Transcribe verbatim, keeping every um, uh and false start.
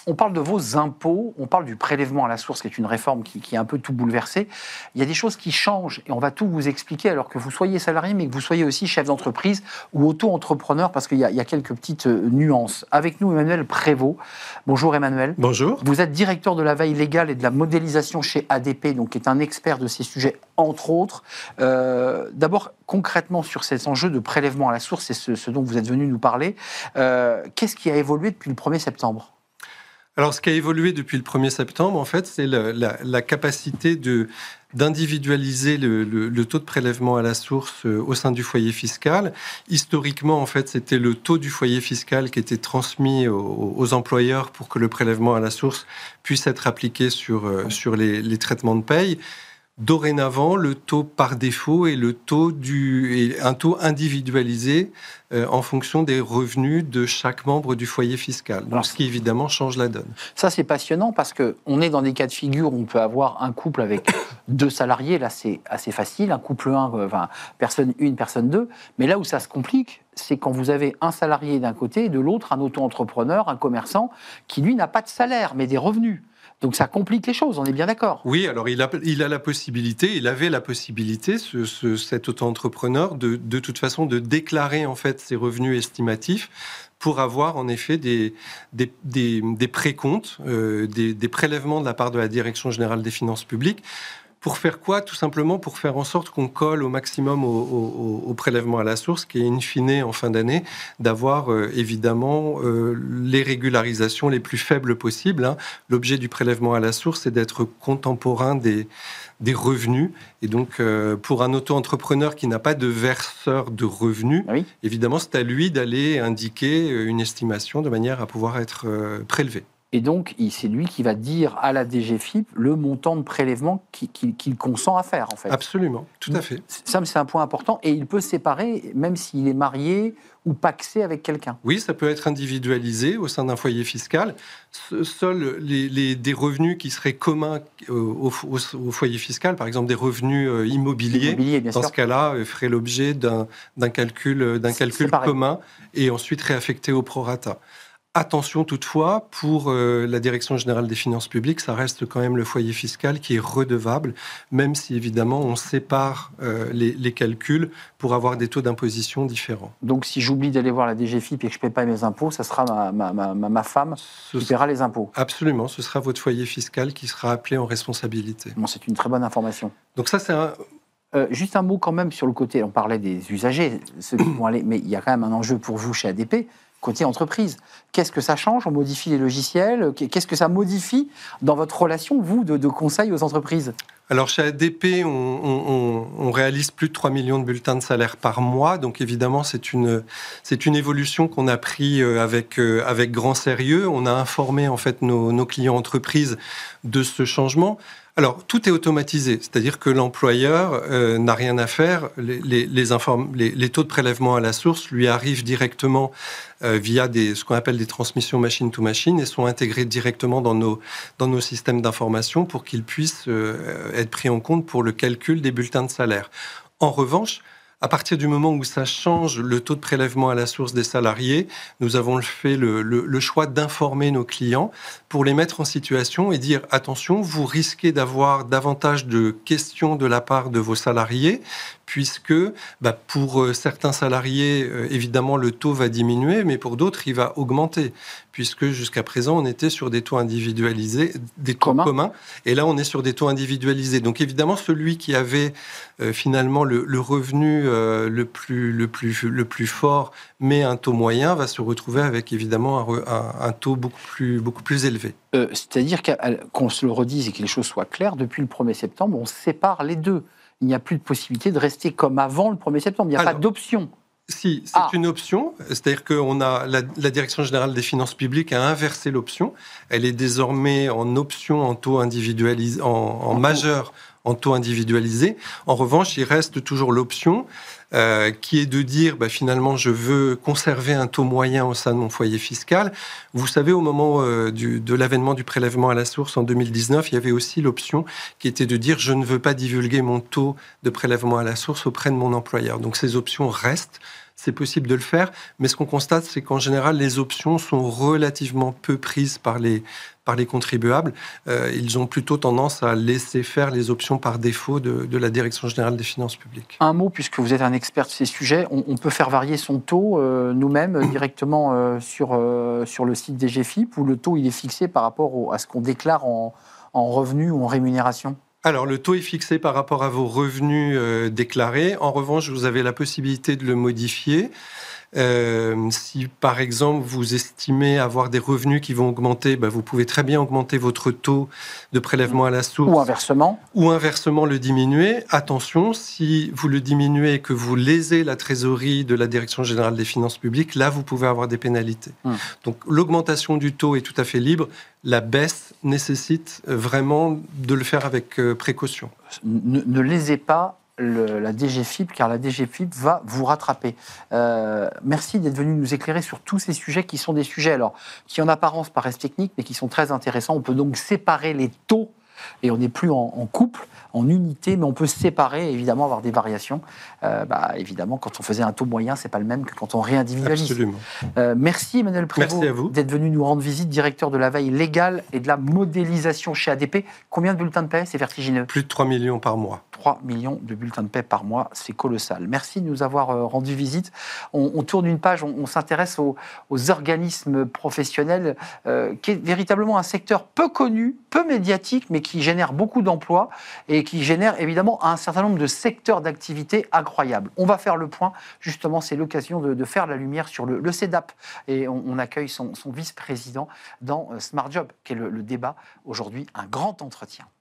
on parle de vos impôts, on parle du prélèvement à la source, qui est une réforme qui, qui a un peu tout bouleversé. Il y a des choses qui changent et on va tout vous expliquer, alors que vous soyez salarié, mais que vous soyez aussi chef d'entreprise ou auto-entrepreneur, parce qu'il y a, il y a quelques petites nuances. Avec nous, Emmanuel Prévost. Bonjour Emmanuel. Bonjour. Vous êtes directeur de la veille légale et de la modélisation chez A D P, donc qui est un expert de ces sujets, entre autres. Euh, d'abord, concrètement, sur ces enjeux de prélèvement à la source, c'est ce, ce dont vous êtes venu nous parler. Euh, qu'est-ce qui a évolué depuis le premier septembre ? Alors, ce qui a évolué depuis le premier septembre, en fait, c'est la, la, la capacité de, d'individualiser le, le, le taux de prélèvement à la source au sein du foyer fiscal. Historiquement, en fait, c'était le taux du foyer fiscal qui était transmis aux, aux employeurs pour que le prélèvement à la source puisse être appliqué sur, sur les, les traitements de paye. Dorénavant, le taux par défaut est le taux du, est un taux individualisé euh, en fonction des revenus de chaque membre du foyer fiscal. Donc, ce qui évidemment change la donne. Ça, c'est passionnant parce qu'on est dans des cas de figure où on peut avoir un couple avec deux salariés. Là, c'est assez facile. Un couple un, enfin, personne une, personne deux. Mais là où ça se complique, c'est quand vous avez un salarié d'un côté et de l'autre un auto-entrepreneur, un commerçant qui, lui, n'a pas de salaire, mais des revenus. Donc ça complique les choses, on est bien d'accord. Oui, alors il a, il a la possibilité, il avait la possibilité, ce, ce, cet auto-entrepreneur, de, de toute façon, de déclarer en fait ses revenus estimatifs pour avoir en effet des, des, des, des précomptes, euh, des, des prélèvements de la part de la Direction générale des finances publiques. Pour faire quoi ? Tout simplement pour faire en sorte qu'on colle au maximum au, au, au prélèvement à la source, qui est in fine, en fin d'année, d'avoir euh, évidemment euh, les régularisations les plus faibles possibles. Hein. L'objet du prélèvement à la source, c'est d'être contemporain des, des revenus. Et donc, euh, pour un auto-entrepreneur qui n'a pas de verseur de revenus, oui. évidemment, c'est à lui d'aller indiquer une estimation de manière à pouvoir être euh, prélevé. Et donc, c'est lui qui va dire à la D G F I P le montant de prélèvement qu'il, qu'il consent à faire, en fait. Absolument, tout à fait. Ça, c'est un point important. Et il peut séparer, même s'il est marié ou pacsé avec quelqu'un. Oui, ça peut être individualisé au sein d'un foyer fiscal. Seuls les, les, des revenus qui seraient communs au, au, au foyer fiscal, par exemple des revenus immobiliers, Immobilier, bien dans sûr. ce cas-là, feraient l'objet d'un, d'un calcul, d'un calcul commun et ensuite réaffecté au prorata. Attention toutefois, pour euh, la Direction générale des finances publiques, ça reste quand même le foyer fiscal qui est redevable, même si évidemment on sépare euh, les, les calculs pour avoir des taux d'imposition différents. Donc si j'oublie d'aller voir la D G F I P et que je ne paie pas mes impôts, ça sera ma, ma, ma, ma femme ce qui paiera les impôts. Absolument, ce sera votre foyer fiscal qui sera appelé en responsabilité. Bon, c'est une très bonne information. Donc ça c'est un... Euh, juste un mot quand même sur le côté, on parlait des usagers, ceux qui vont aller, mais il y a quand même un enjeu pour vous chez A D P. Côté entreprise, qu'est-ce que ça change ? On modifie les logiciels ? Qu'est-ce que ça modifie dans votre relation, vous, de, de conseil aux entreprises ? Alors, chez A D P, on, on, on réalise plus de trois millions de bulletins de salaire par mois. Donc, évidemment, c'est une, c'est une évolution qu'on a pris avec, avec grand sérieux. On a informé, en fait, nos, nos clients entreprises de ce changement. Alors, tout est automatisé, c'est-à-dire que l'employeur euh, n'a rien à faire. Les, les, les, inform- les, les taux de prélèvement à la source lui arrivent directement euh, via des, ce qu'on appelle des transmissions machine-to-machine et sont intégrés directement dans nos, dans nos systèmes d'information pour qu'ils puissent euh, être pris en compte pour le calcul des bulletins de salaire. En revanche, à partir du moment où ça change le taux de prélèvement à la source des salariés, nous avons fait le, le, le choix d'informer nos clients pour les mettre en situation et dire « Attention, vous risquez d'avoir davantage de questions de la part de vos salariés, puisque bah, pour certains salariés, euh, évidemment, le taux va diminuer, mais pour d'autres, il va augmenter, puisque jusqu'à présent, on était sur des taux individualisés, des taux communs, communs, et là, on est sur des taux individualisés. Donc, évidemment, celui qui avait euh, finalement le, le revenu euh, le, plus, le, plus, le plus fort, mais un taux moyen, va se retrouver avec, évidemment, un, un, un taux beaucoup plus, beaucoup plus élevé. Euh, c'est-à-dire qu'on se le redise et que les choses soient claires, depuis le premier septembre, on sépare les deux. Il n'y a plus de possibilité de rester comme avant le premier septembre. Il n'y a Alors, pas d'option. Si, c'est ah. une option. C'est-à-dire que on a, la, la Direction générale des finances publiques a inversé l'option. Elle est désormais en option en taux individualisé, en, en, en majeur en taux individualisé. En revanche, il reste toujours l'option euh, qui est de dire, bah, finalement, je veux conserver un taux moyen au sein de mon foyer fiscal. Vous savez, au moment euh, du, de l'avènement du prélèvement à la source en deux mille dix-neuf, il y avait aussi l'option qui était de dire, je ne veux pas divulguer mon taux de prélèvement à la source auprès de mon employeur. Donc, ces options restent. c'est possible de le faire. Mais ce qu'on constate, c'est qu'en général, les options sont relativement peu prises par les, par les contribuables. Euh, ils ont plutôt tendance à laisser faire les options par défaut de, de la Direction générale des finances publiques. Un mot, puisque vous êtes un expert de ces sujets, on, on peut faire varier son taux euh, nous-mêmes directement euh, sur, euh, sur le site des G F I P, ou le taux il est fixé par rapport au, à ce qu'on déclare en, en revenus ou en rémunération? Alors, le taux est fixé par rapport à vos revenus euh, déclarés. En revanche, vous avez la possibilité de le modifier. Euh, si, par exemple, vous estimez avoir des revenus qui vont augmenter, ben, vous pouvez très bien augmenter votre taux de prélèvement à la source. Ou inversement. Ou inversement le diminuer. Attention, si vous le diminuez et que vous lésez la trésorerie de la Direction générale des finances publiques, là, vous pouvez avoir des pénalités. Hum. Donc, l'augmentation du taux est tout à fait libre. La baisse nécessite vraiment de le faire avec euh, précaution. Ne, ne lésez pas Le, la D G F I P, car la D G F I P va vous rattraper. Euh, merci d'être venu nous éclairer sur tous ces sujets qui sont des sujets alors, qui en apparence paraissent techniques, mais qui sont très intéressants. On peut donc séparer les taux, et on n'est plus en, en couple, en unité, mais on peut se séparer et évidemment avoir des variations. Euh, bah, évidemment, quand on faisait un taux moyen, c'est pas le même que quand on réindividualise. Absolument. Euh, merci Emmanuel Prévost d'être venu nous rendre visite, directeur de la veille légale et de la modélisation chez A D P. Combien de bulletins de paie? C'est vertigineux. Plus de trois millions par mois. trois millions de bulletins de paie par mois, c'est colossal. Merci de nous avoir euh, rendu visite. On, on tourne une page, on, on s'intéresse aux, aux organismes professionnels, euh, qui est véritablement un secteur peu connu, peu médiatique, mais qui génère beaucoup d'emplois et qui génère évidemment un certain nombre de secteurs d'activité incroyables. On va faire le point, justement, c'est l'occasion de, de faire la lumière sur le, le CEDAP. Et on, on accueille son, son vice-président dans euh, Smart Job, qui est le, le débat aujourd'hui, un grand entretien.